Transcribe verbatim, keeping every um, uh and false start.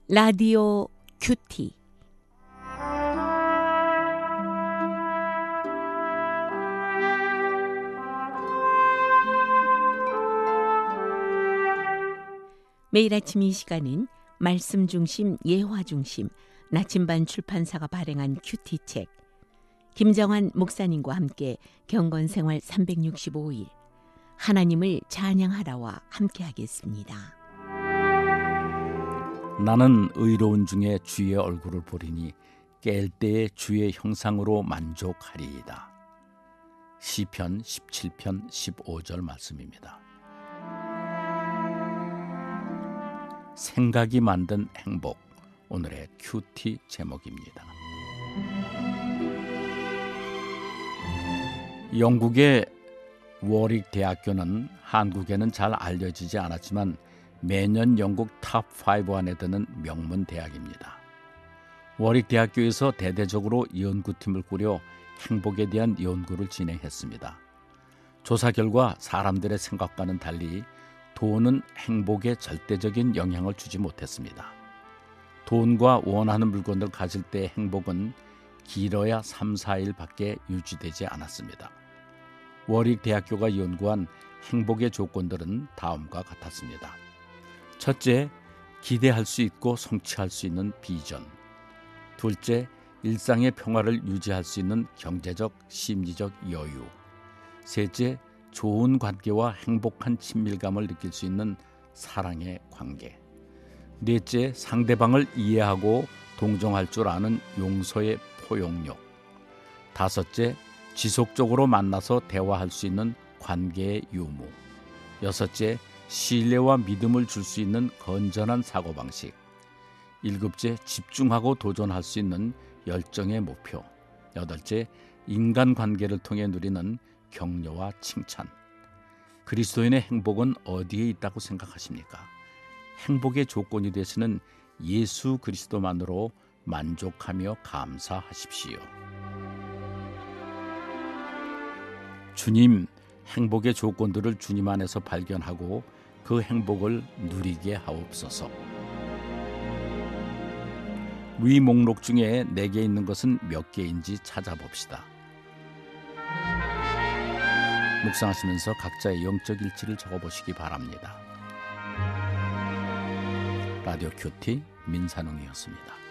라디오 큐티. 매일 아침 이 시간은 말씀 중심, 예화 중심, 나침반 출판사가 발행한 큐티 책, 김정환 목사님과 함께 경건생활 삼백육십오 일, 하나님을 찬양하라와 함께 하겠습니다. 나는 의로운 중에 주의 얼굴을 보리니 깰 때에 주의 형상으로 만족하리이다. 시편 십칠 편 십오 절 말씀입니다. 생각이 만든 행복, 오늘의 큐티 제목입니다. 영국의 워릭 대학교는 한국에는 잘 알려지지 않았지만 매년 영국 탑 오 안에 드는 명문 대학입니다. 워릭 대학교에서 대대적으로 연구팀을 꾸려 행복에 대한 연구를 진행했습니다. 조사 결과 사람들의 생각과는 달리 돈은 행복에 절대적인 영향을 주지 못했습니다. 돈과 원하는 물건을 가질 때의 행복은 길어야 삼, 사 일밖에 유지되지 않았습니다. 워릭 대학교가 연구한 행복의 조건들은 다음과 같았습니다. 첫째, 기대할 수 있고 성취할 수 있는 비전. 둘째, 일상의 평화를 유지할 수 있는 경제적, 심리적 여유. 셋째, 좋은 관계와 행복한 친밀감을 느낄 수 있는 사랑의 관계. 넷째, 상대방을 이해하고 동정할 줄 아는 용서의 포용력. 다섯째, 지속적으로 만나서 대화할 수 있는 관계의 유무. 여섯째, 신뢰와 믿음을 줄 수 있는 건전한 사고방식. 일곱째, 집중하고 도전할 수 있는 열정의 목표. 여덟째, 인간관계를 통해 누리는 격려와 칭찬. 그리스도인의 행복은 어디에 있다고 생각하십니까? 행복의 조건이 되시는 예수 그리스도만으로 만족하며 감사하십시오. 주님, 행복의 조건들을 주님 안에서 발견하고 그 행복을 누리게 하옵소서. 위 목록 중에 내게 있는 것은 몇 개인지 찾아봅시다. 묵상하시면서 각자의 영적 일치를 적어보시기 바랍니다. 라디오 큐티 민산웅이었습니다.